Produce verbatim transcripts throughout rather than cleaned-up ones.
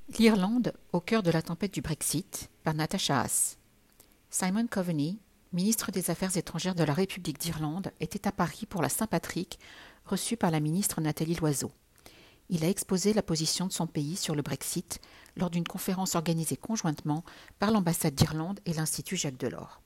L'Irlande au cœur de la tempête du Brexit par Natasha Haas. Simon Coveney, ministre des Affaires étrangères de la République d'Irlande, était à Paris pour la Saint-Patrick, reçu par la ministre Nathalie Loiseau. Il a exposé la position de son pays sur le Brexit lors d'une conférence organisée conjointement par l'ambassade d'Irlande et l'Institut Jacques Delors.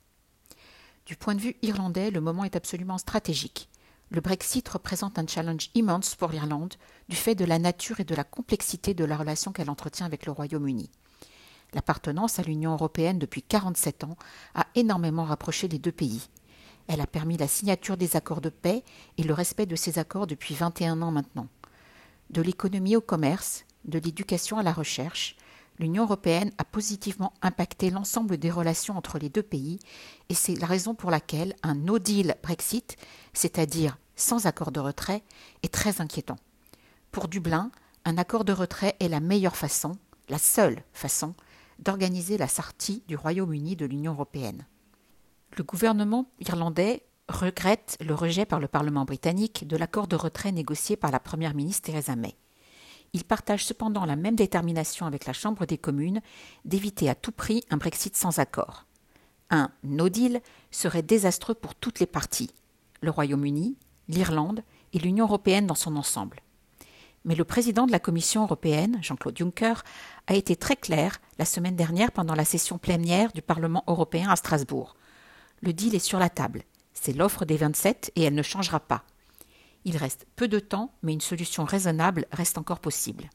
Du point de vue irlandais, le moment est absolument stratégique. Le Brexit représente un challenge immense pour l'Irlande du fait de la nature et de la complexité de la relation qu'elle entretient avec le Royaume-Uni. L'appartenance à l'Union européenne depuis quarante-sept ans a énormément rapproché les deux pays. Elle a permis la signature des accords de paix et le respect de ces accords depuis vingt et un ans maintenant. De l'économie au commerce, de l'éducation à la recherche, l'Union européenne a positivement impacté l'ensemble des relations entre les deux pays et c'est la raison pour laquelle un no deal Brexit, c'est-à-dire sans accord de retrait, est très inquiétant. Pour Dublin, un accord de retrait est la meilleure façon, la seule façon, d'organiser la sortie du Royaume-Uni de l'Union européenne. Le gouvernement irlandais regrette le rejet par le Parlement britannique de l'accord de retrait négocié par la première ministre Theresa May. Il partage cependant la même détermination avec la Chambre des communes d'éviter à tout prix un Brexit sans accord. Un no deal serait désastreux pour toutes les parties, le Royaume-Uni, l'Irlande et l'Union européenne dans son ensemble. Mais le président de la Commission européenne, Jean-Claude Juncker, a été très clair la semaine dernière pendant la session plénière du Parlement européen à Strasbourg. Le deal est sur la table. C'est l'offre des vingt-sept et elle ne changera pas. Il reste peu de temps, mais une solution raisonnable reste encore possible.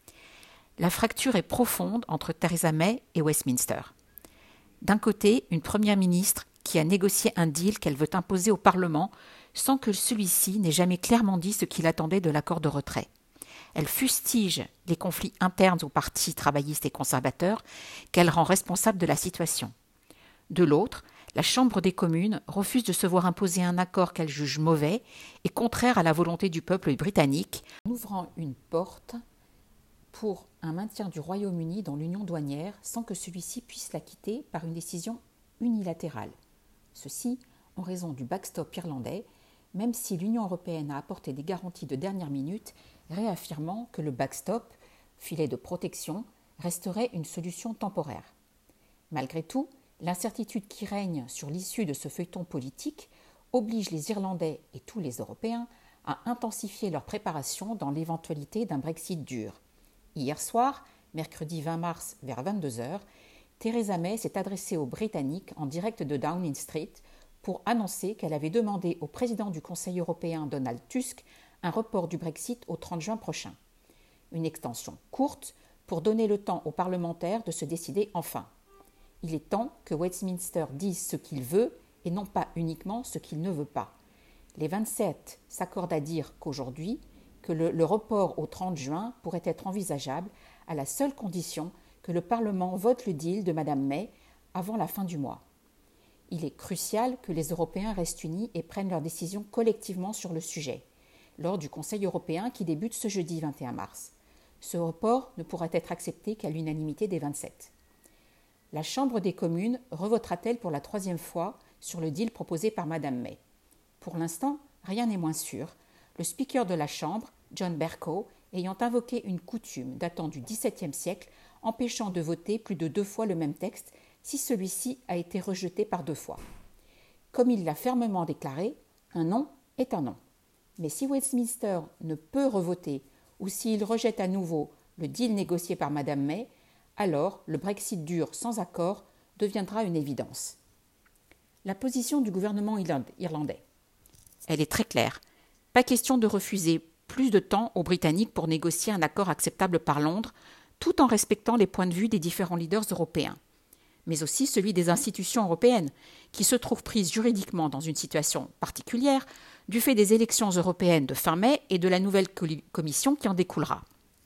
La fracture est profonde entre Theresa May et Westminster. D'un côté, une première ministre qui a négocié un deal qu'elle veut imposer au Parlement sans que celui-ci n'ait jamais clairement dit ce qu'il attendait de l'accord de retrait. Elle fustige les conflits internes aux partis travaillistes et conservateurs qu'elle rend responsables de la situation. De l'autre, la Chambre des communes refuse de se voir imposer un accord qu'elle juge mauvais et contraire à la volonté du peuple britannique, en ouvrant une porte pour un maintien du Royaume-Uni dans l'union douanière sans que celui-ci puisse la quitter par une décision unilatérale. Ceci en raison du backstop irlandais, même si l'Union européenne a apporté des garanties de dernière minute, réaffirmant que le backstop, filet de protection, resterait une solution temporaire. Malgré tout, l'incertitude qui règne sur l'issue de ce feuilleton politique oblige les Irlandais et tous les Européens à intensifier leurs préparations dans l'éventualité d'un Brexit dur. Hier soir, mercredi vingt mars vers vingt-deux heures, Theresa May s'est adressée aux Britanniques en direct de Downing Street pour annoncer qu'elle avait demandé au président du Conseil européen Donald Tusk un report du Brexit au trente juin prochain. Une extension courte pour donner le temps aux parlementaires de se décider enfin. Il est temps que Westminster dise ce qu'il veut et non pas uniquement ce qu'il ne veut pas. Les vingt-sept s'accordent à dire qu'aujourd'hui, que le, le report au trente juin pourrait être envisageable à la seule condition que le Parlement vote le deal de Mme May avant la fin du mois. Il est crucial que les Européens restent unis et prennent leurs décisions collectivement sur le sujet, lors du Conseil européen qui débute ce jeudi vingt et un mars. Ce report ne pourra être accepté qu'à l'unanimité des vingt-sept. La Chambre des communes revotera-t-elle pour la troisième fois sur le deal proposé par Mme May ? Pour l'instant, rien n'est moins sûr, le speaker de la Chambre, John Bercow, ayant invoqué une coutume datant du dix-septième siècle, empêchant de voter plus de deux fois le même texte si celui-ci a été rejeté par deux fois. Comme il l'a fermement déclaré, un non est un non. Mais si Westminster ne peut revoter ou s'il rejette à nouveau le deal négocié par Mme May, alors le Brexit dur sans accord deviendra une évidence. La position du gouvernement irlandais. Elle est très claire. Pas question de refuser plus de temps aux Britanniques pour négocier un accord acceptable par Londres, tout en respectant les points de vue des différents leaders européens, mais aussi celui des institutions européennes, qui se trouvent prises juridiquement dans une situation particulière du fait des élections européennes de fin mai et de la nouvelle commission qui en découlera.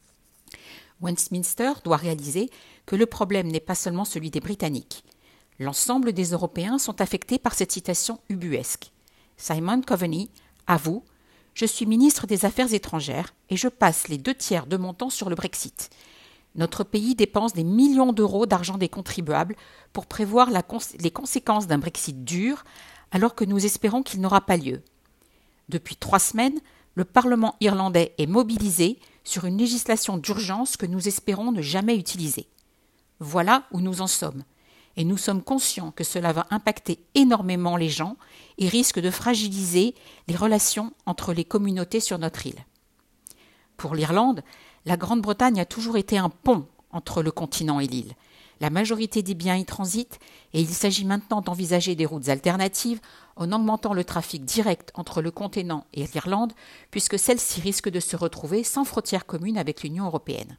Westminster doit réaliser que le problème n'est pas seulement celui des Britanniques. L'ensemble des Européens sont affectés par cette situation ubuesque. Simon Coveney avoue « Je suis ministre des Affaires étrangères et je passe les deux tiers de mon temps sur le Brexit. Notre pays dépense des millions d'euros d'argent des contribuables pour prévoir la cons- les conséquences d'un Brexit dur alors que nous espérons qu'il n'aura pas lieu. Depuis trois semaines, le Parlement irlandais est mobilisé sur une législation d'urgence que nous espérons ne jamais utiliser. Voilà où nous en sommes, et nous sommes conscients que cela va impacter énormément les gens et risque de fragiliser les relations entre les communautés sur notre île. Pour l'Irlande, la Grande-Bretagne a toujours été un pont entre le continent et l'île. La majorité des biens y transitent et il s'agit maintenant d'envisager des routes alternatives en augmentant le trafic direct entre le continent et l'Irlande, puisque celle-ci risque de se retrouver sans frontière commune avec l'Union européenne.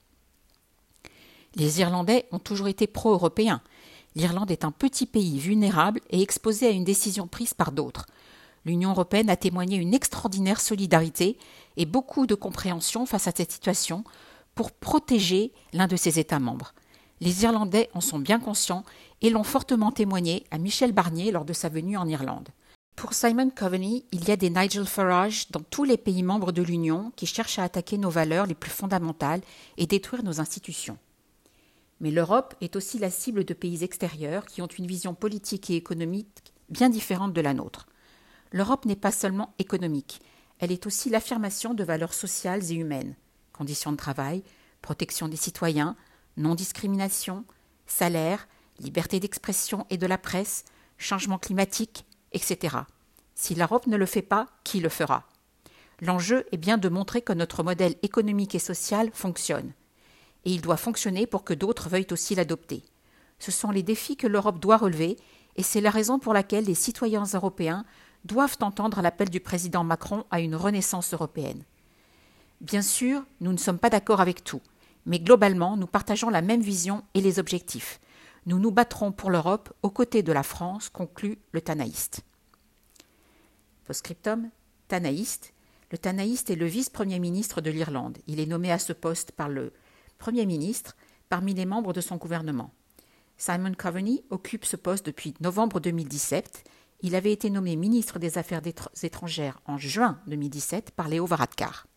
Les Irlandais ont toujours été pro-européens. L'Irlande est un petit pays vulnérable et exposé à une décision prise par d'autres. L'Union européenne a témoigné une extraordinaire solidarité et beaucoup de compréhension face à cette situation pour protéger l'un de ses États membres. Les Irlandais en sont bien conscients et l'ont fortement témoigné à Michel Barnier lors de sa venue en Irlande. Pour Simon Coveney, il y a des Nigel Farage dans tous les pays membres de l'Union qui cherchent à attaquer nos valeurs les plus fondamentales et détruire nos institutions. Mais l'Europe est aussi la cible de pays extérieurs qui ont une vision politique et économique bien différente de la nôtre. L'Europe n'est pas seulement économique, elle est aussi l'affirmation de valeurs sociales et humaines, conditions de travail, protection des citoyens, non-discrimination, salaire, liberté d'expression et de la presse, changement climatique, et cetera. Si l'Europe ne le fait pas, qui le fera ? L'enjeu est bien de montrer que notre modèle économique et social fonctionne. Et il doit fonctionner pour que d'autres veuillent aussi l'adopter. Ce sont les défis que l'Europe doit relever, et c'est la raison pour laquelle les citoyens européens doivent entendre l'appel du président Macron à une renaissance européenne. Bien sûr, nous ne sommes pas d'accord avec tout, mais globalement, nous partageons la même vision et les objectifs. Nous nous battrons pour l'Europe aux côtés de la France, conclut le Tanaïste. Postscriptum, Tanaïste. Le Tanaïste est le vice-premier ministre de l'Irlande. Il est nommé à ce poste par le Premier ministre parmi les membres de son gouvernement. Simon Coveney occupe ce poste depuis novembre deux mille dix-sept. Il avait été nommé ministre des Affaires étrangères en juin deux mille dix-sept par Leo Varadkar.